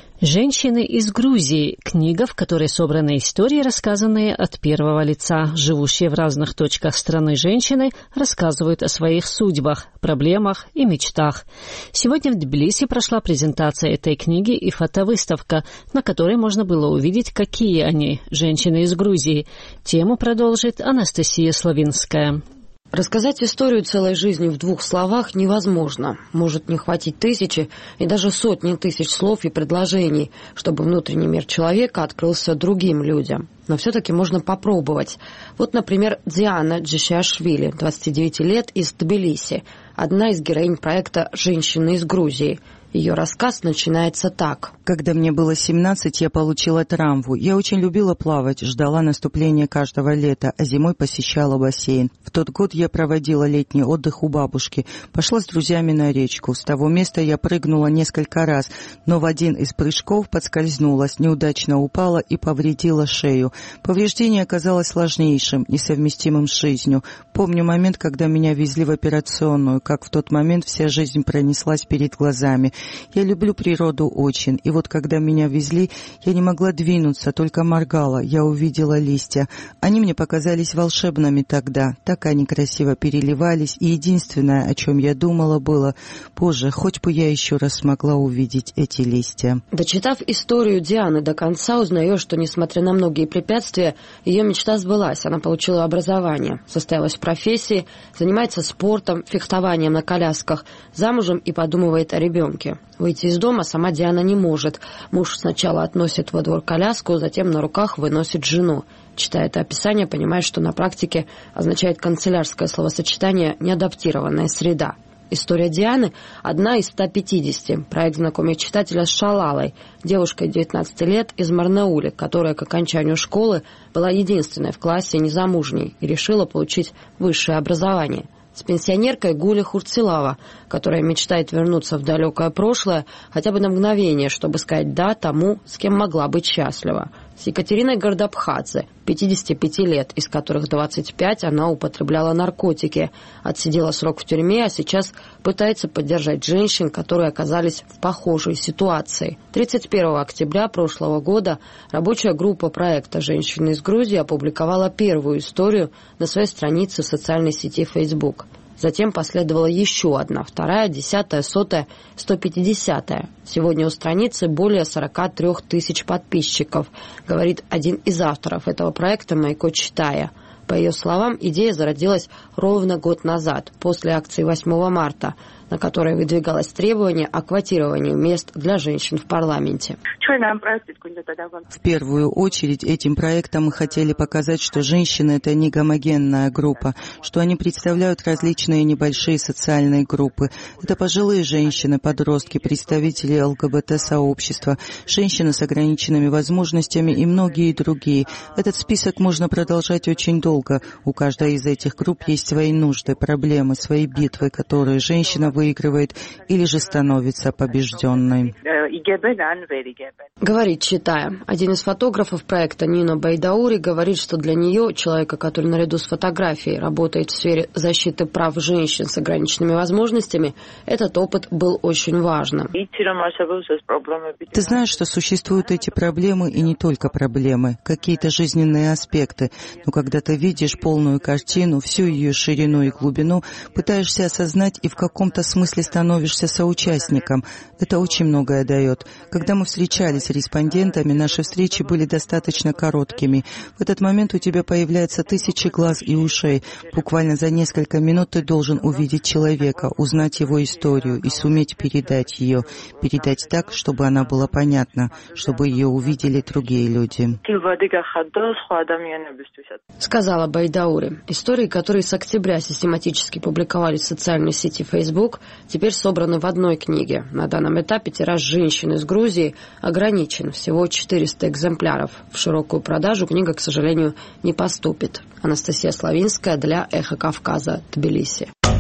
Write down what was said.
«Женщины из Грузии» – книга, в которой собраны истории, рассказанные от первого лица. Живущие в разных точках страны женщины рассказывают о своих судьбах, проблемах и мечтах. Сегодня в Тбилиси прошла презентация этой книги и фотовыставка, на которой можно было увидеть, какие они – женщины из Грузии. Тему продолжит Анастасия Славинская. Рассказать историю целой жизни в 2 словах невозможно. Может не хватить тысячи и даже сотни тысяч слов и предложений, чтобы внутренний мир человека открылся другим людям. Но все-таки можно попробовать. Вот, например, Диана Джишиашвили, 29 лет, из Тбилиси, одна из героинь проекта «Женщины из Грузии». Ее рассказ начинается так. Когда мне было 17, я получила травму. Я очень любила плавать, ждала наступления каждого лета, а зимой посещала бассейн. В тот год я проводила летний отдых у бабушки. Пошла с друзьями на речку. С того места я прыгнула несколько раз, но в один из прыжков подскользнулась, неудачно упала и повредила шею. Повреждение оказалось сложнейшим, несовместимым с жизнью. Помню момент, когда меня везли в операционную, как в тот момент вся жизнь пронеслась перед глазами. Я люблю природу очень, и вот когда меня везли, я не могла двинуться, только моргала. Я увидела листья. Они мне показались волшебными тогда. Так они красиво переливались, и единственное, о чем я думала, было: «Боже, хоть бы я еще раз смогла увидеть эти листья». Дочитав историю Дианы до конца, узнаешь, что, несмотря на многие препятствия, ее мечта сбылась. Она получила образование, состоялась в профессии, занимается спортом, фехтованием на колясках, замужем и подумывает о ребенке. Выйти из дома сама Диана не может. Муж сначала относит во двор коляску, затем на руках выносит жену. Читая это описание, понимаешь, что на практике означает канцелярское словосочетание «неадаптированная среда». История Дианы – одна из 150. Проект знакомит читателя с Шалалой, девушкой 19 лет из Марнаули, которая к окончанию школы была единственной в классе незамужней и решила получить высшее образование. С пенсионеркой Гуля Хурцилава, которая мечтает вернуться в далекое прошлое хотя бы на мгновение, чтобы сказать «да» тому, с кем могла быть счастлива. С Екатериной Гардабхадзе, 55 лет, из которых 25 она употребляла наркотики, отсидела срок в тюрьме, а сейчас пытается поддержать женщин, которые оказались в похожей ситуации. 31 октября прошлого года рабочая группа проекта «Женщины из Грузии» опубликовала первую историю на своей странице в социальной сети Facebook. Затем последовала еще одна, вторая, 10-я, 100-я, 150-я. Сегодня у страницы более 43 тысяч подписчиков, говорит один из авторов этого проекта Майко Читая. По ее словам, идея зародилась ровно год назад, после акции 8 марта, на которой выдвигалось требование о квотировании мест для женщин в парламенте. В первую очередь этим проектом мы хотели показать, что женщины – это не гомогенная группа, что они представляют различные небольшие социальные группы. Это пожилые женщины, подростки, представители ЛГБТ-сообщества, женщины с ограниченными возможностями и многие другие. Этот список можно продолжать очень долго. У каждой из этих групп есть свои нужды, проблемы, свои битвы, которые женщина выигрывает или же становится побежденной. Говорит Читая. Один из фотографов проекта Нино Байдаури говорит, что для нее, человека, который наряду с фотографией работает в сфере защиты прав женщин с ограниченными возможностями, этот опыт был очень важным. Ты знаешь, что существуют эти проблемы и не только проблемы, какие-то жизненные аспекты, но когда ты видишь полную картину, всю ее ширину и глубину, пытаешься осознать и в каком-то смысле становишься соучастником. Это очень многое дает. Когда мы встречались с респондентами, наши встречи были достаточно короткими. В этот момент у тебя появляются тысячи глаз и ушей. Буквально за несколько минут ты должен увидеть человека, узнать его историю и суметь передать ее. Передать так, чтобы она была понятна, чтобы ее увидели другие люди. Сказала Байдаури. Истории, которые с октября систематически публиковались в социальной сети Facebook, теперь собраны в одной книге. На данном этапе тираж «Женщин из Грузии» ограничен. Всего 400 экземпляров. В широкую продажу книга, к сожалению, не поступит. Анастасия Славинская для «Эхо Кавказа», Тбилиси.